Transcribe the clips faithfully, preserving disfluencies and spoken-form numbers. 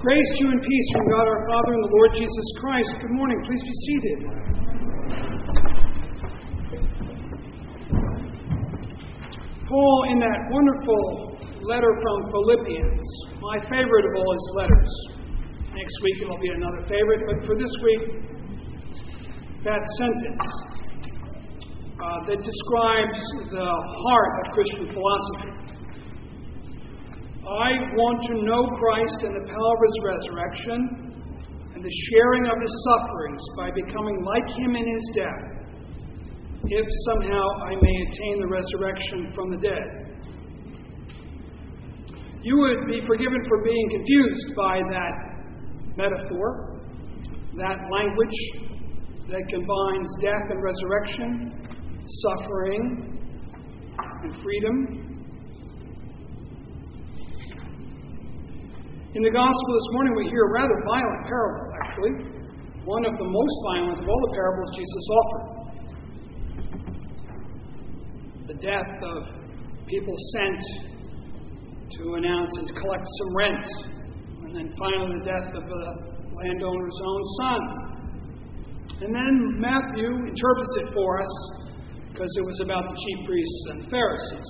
Grace to you and peace from God our Father and the Lord Jesus Christ. Good morning. Please be seated. Paul, in that wonderful letter from Philippians, my favorite of all his letters. Next week it'll be another favorite, but for this week, that sentence uh, that describes the heart of Christian philosophy. I want to know Christ and the power of His resurrection and the sharing of His sufferings by becoming like Him in His death, if somehow I may attain the resurrection from the dead. You would be forgiven for being confused by that metaphor, that language that combines death and resurrection, suffering and freedom. In the Gospel this morning, we hear a rather violent parable, actually. One of the most violent of all the parables Jesus offered. The death of people sent to announce and to collect some rent. And then finally the death of the landowner's own son. And then Matthew interprets it for us because it was about the chief priests and the Pharisees.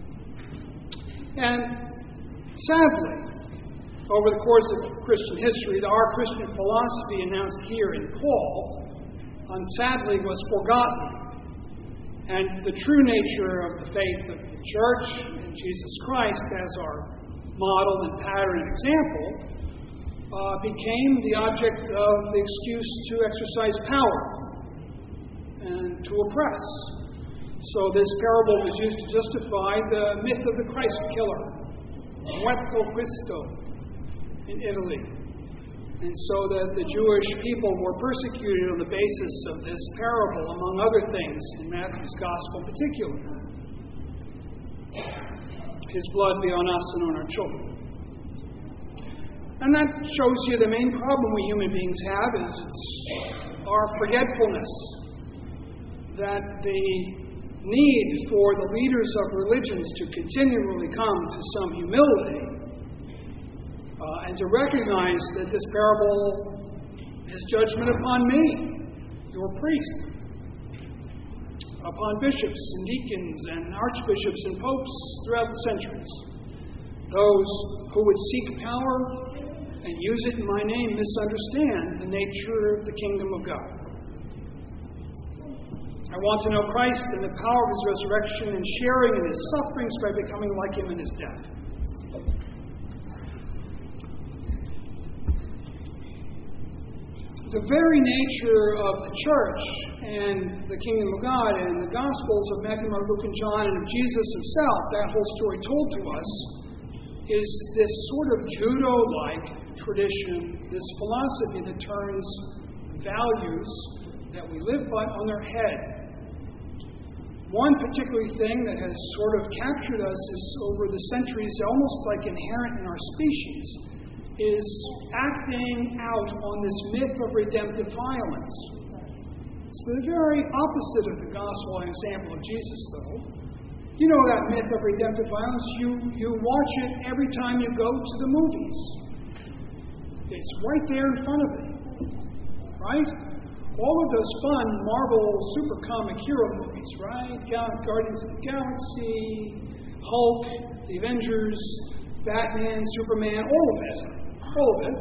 And sadly, over the course of Christian history, our Christian philosophy announced here in Paul, unsadly, was forgotten. And the true nature of the faith of the church and Jesus Christ as our model and pattern and example uh, became the object of the excuse to exercise power and to oppress. So this parable was used to justify the myth of the Christ killer, Muerto Cristo, in Italy. And so that the Jewish people were persecuted on the basis of this parable, among other things, in Matthew's Gospel in particular. His blood be on us and on our children. And that shows you the main problem we human beings have is it's our forgetfulness. That the need for the leaders of religions to continually come to some humility Uh, and to recognize that this parable is judgment upon me, your priest, upon bishops and deacons and archbishops and popes throughout the centuries. Those who would seek power and use it in my name misunderstand the nature of the kingdom of God. I want to know Christ and the power of His resurrection and sharing in His sufferings by becoming like Him in His death. The very nature of the church and the kingdom of God and the Gospels of Matthew, Mark, Luke, and John and of Jesus Himself, that whole story told to us, is this sort of judo-like tradition, this philosophy that turns values that we live by on their head. One particular thing that has sort of captured us is over the centuries, almost like inherent in our species, is acting out on this myth of redemptive violence. It's the very opposite of the gospel and example of Jesus, though. You know that myth of redemptive violence. You, you watch it every time you go to the movies. It's right there in front of you. Right? All of those fun Marvel super comic hero movies, right? Guardians of the Galaxy, Hulk, the Avengers, Batman, Superman, all of it. All of it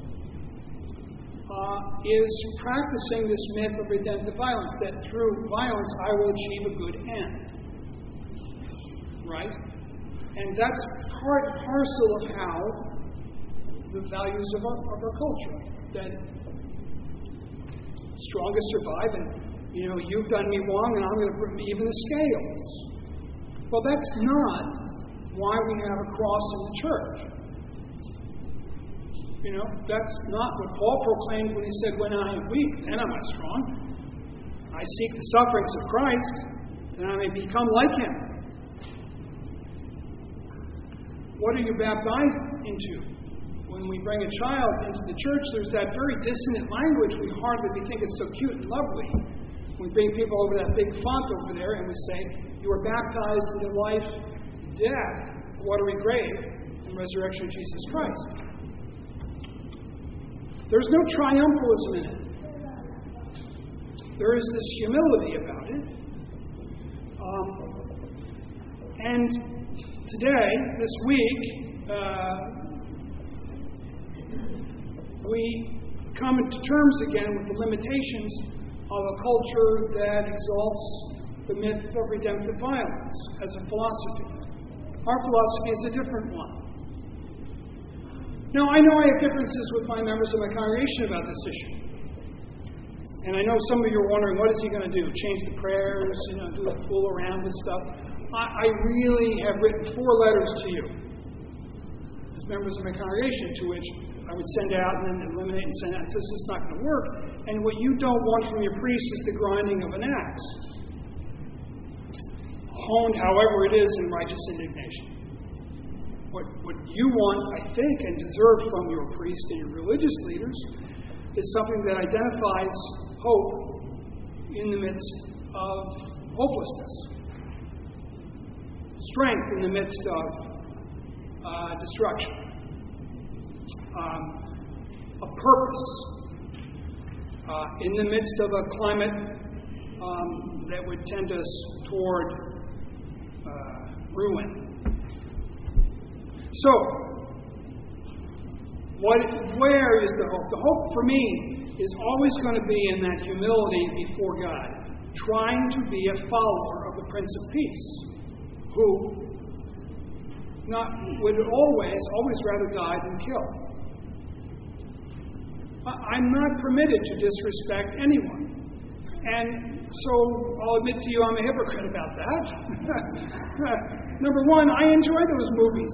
uh, is practicing this myth of redemptive violence, that through violence I will achieve a good end. Right? And that's part and parcel of how the values of our, of our culture. That strongest survive, and you know, you've done me wrong and I'm going to even the scales. Well, that's not why we have a cross in the church. You know, that's not what Paul proclaimed when he said, when I am weak, then am I strong. I seek the sufferings of Christ, that I may become like Him. What are you baptized into? When we bring a child into the church, there's that very dissonant language. We hardly we think it's so cute and lovely. We bring people over that big font over there and we say, you are baptized into life, death, watery grave, and resurrection of Jesus Christ. There's no triumphalism in it. There is this humility about it. Um, and today, this week, uh, we come into terms again with the limitations of a culture that exalts the myth of redemptive violence as a philosophy. Our philosophy is a different one. Now, I know I have differences with my members of my congregation about this issue. And I know some of you are wondering, what is he going to do? Change the prayers, you know, do a fool around with stuff? I, I really have written four letters to you as members of my congregation, to which I would send out and then eliminate and send out. This is not going to work. And what you don't want from your priest is the grinding of an axe, honed however it is in righteous indignation. What, what you want, I think, and deserve from your priest and your religious leaders is something that identifies hope in the midst of hopelessness, strength in the midst of uh, destruction, um, a purpose uh, in the midst of a climate um, that would tend us toward uh, ruin. So, what, where is the hope? The hope for me is always going to be in that humility before God, trying to be a follower of the Prince of Peace, who not would always, always rather die than kill. I'm not permitted to disrespect anyone. And so I'll admit to you I'm a hypocrite about that. Number one, I enjoy those movies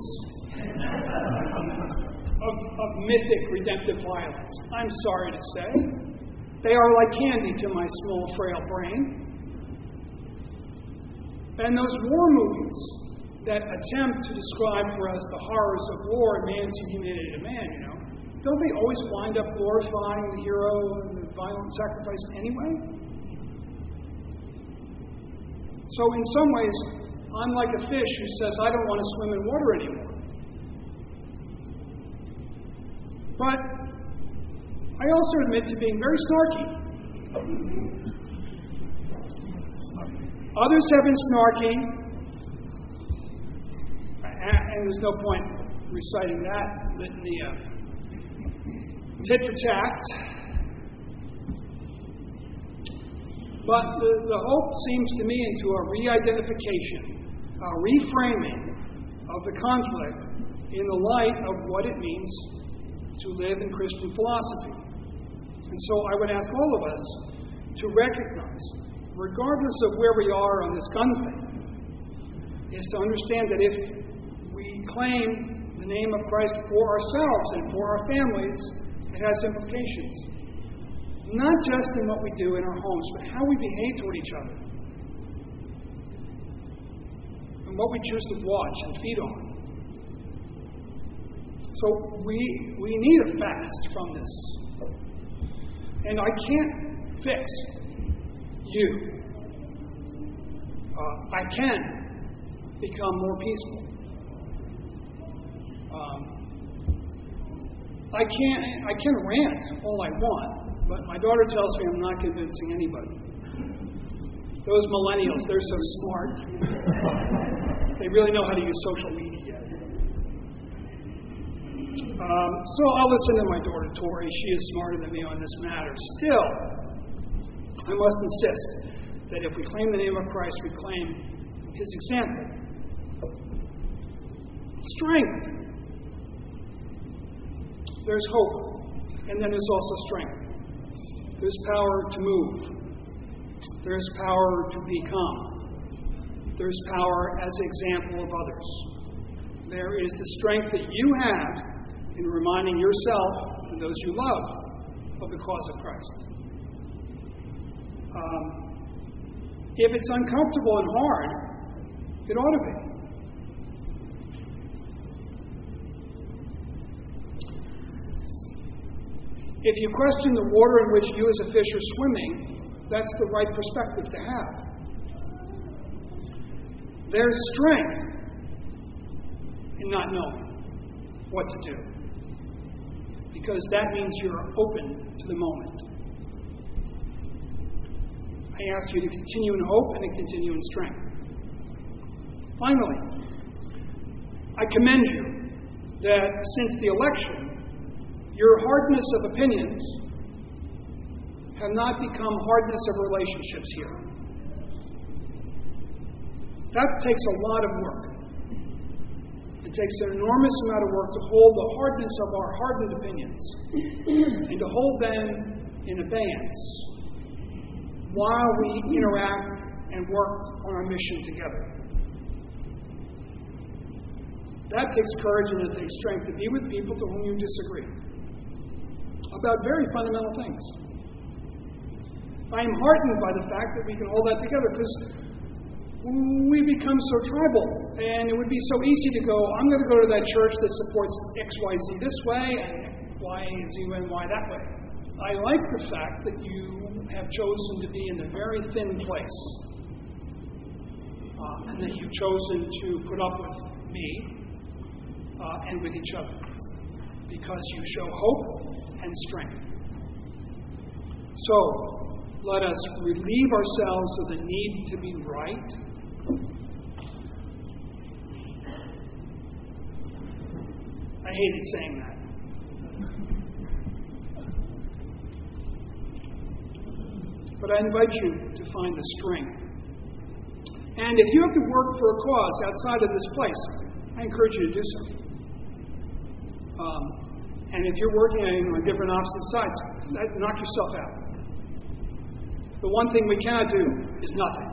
of, of mythic redemptive violence. I'm sorry to say. They are like candy to my small, frail brain. And those war movies that attempt to describe for us the horrors of war and man's humiliated to man, you know, don't they always wind up glorifying the hero and the violent sacrifice anyway? So in some ways, I'm like a fish who says, I don't want to swim in water anymore. But I also admit to being very snarky. Others have been snarky, and there's no point reciting that litany of tit for tat. But the, the hope seems to me into a re-identification, a reframing of the conflict in the light of what it means to live in Christian philosophy. And so I would ask all of us to recognize, regardless of where we are on this gun thing, is to understand that if we claim the name of Christ for ourselves and for our families, it has implications. Not just in what we do in our homes, but how we behave toward each other. And what we choose to watch and feed on. So we we need a fast from this. And I can't fix you. Uh, I can become more peaceful. Um, I can't I can rant all I want, but my daughter tells me I'm not convincing anybody. Those millennials, they're so smart. They really know how to use social media. Um, so I'll listen to my daughter, Tori. She is smarter than me on this matter. Still, I must insist that if we claim the name of Christ, we claim His example. Strength. There's hope, and then there's also strength. There's power to move. There's power to become. There's power as example of others. There is the strength that you have in reminding yourself and those you love of the cause of Christ. Um, if it's uncomfortable and hard, it ought to be. If you question the water in which you as a fish are swimming, that's the right perspective to have. There's strength in not knowing what to do. because that means you're open to the moment. I ask you to continue in hope and to continue in strength. Finally, I commend you that since the election, your hardness of opinions have not become hardness of relationships here. That takes a lot of work. It takes an enormous amount of work to hold the hardness of our hardened opinions and to hold them in abeyance while we interact and work on our mission together. That takes courage and it takes strength to be with people to whom you disagree about very fundamental things. I am heartened by the fact that we can hold that together because we become so tribal, and it would be so easy to go, I'm going to go to that church that supports X Y Z this way and Y Z and Y that way. I like the fact that you have chosen to be in a very thin place, uh, and that you've chosen to put up with me uh, and with each other, because you show hope and strength. So, let us relieve ourselves of the need to be right. I hated saying that. But I invite you to find the strength. And if you have to work for a cause outside of this place, I encourage you to do so. Um, and if you're working on different opposite sides, knock yourself out. The one thing we cannot do is nothing.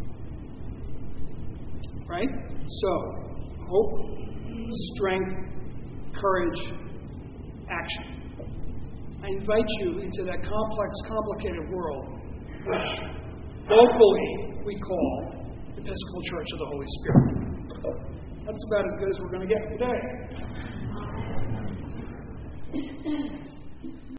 Right? So, hope, strength, courage, action. I invite you into that complex, complicated world, which locally we call the Episcopal Church of the Holy Spirit. That's about as good as we're going to get today.